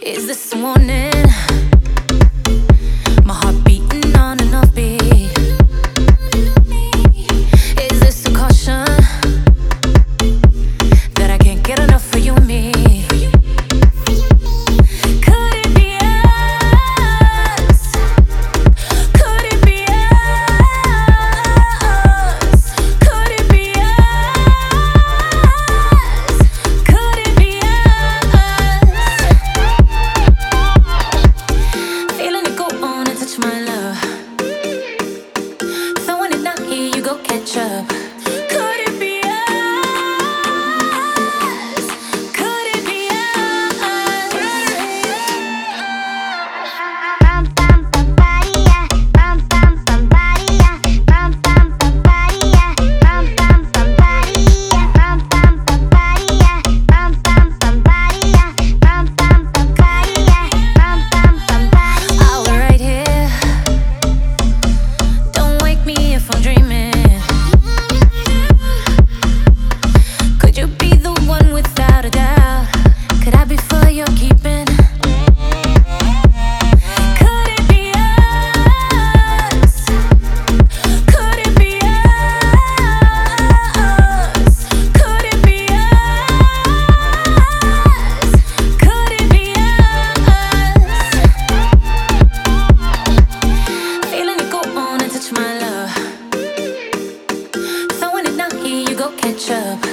Is this warning? My heart beating on an offbeat. Is this a caution that I can't get enough of you and me? Could it be us? Could it be us? Could it be us? Could it be us? Feeling it go on and touch my love. Throwing it down here, you go catch up. Could it be us? Could it be us? Bum bum bum body yeah, bum bum bum body yeah, bum bum bum body yeah, bum bum bum body yeah, bum bum bum body yeah, bum bum bum body yeah, bum bum bum body yeah, bum bum bum body. I'll be right here. Don't wake me if I'm dreaming. Could you be the one without a doubt? Could I be for your keeping? Could it be us? Could it be us? Could it be us? Could it be us? Feeling it go on and touch my love. Throwing it down here, you go catch up.